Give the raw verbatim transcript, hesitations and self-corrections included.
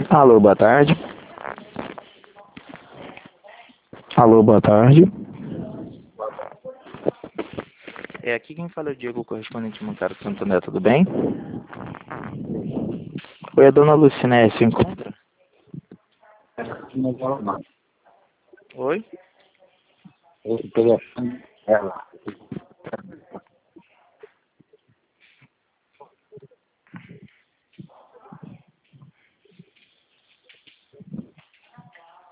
Alô, boa tarde. Alô, boa tarde. É, aqui quem fala é o Diego, correspondente bancário do Santander, tudo bem? Oi, a dona Lucinéia se encontra? Oi? Esse telefone dela.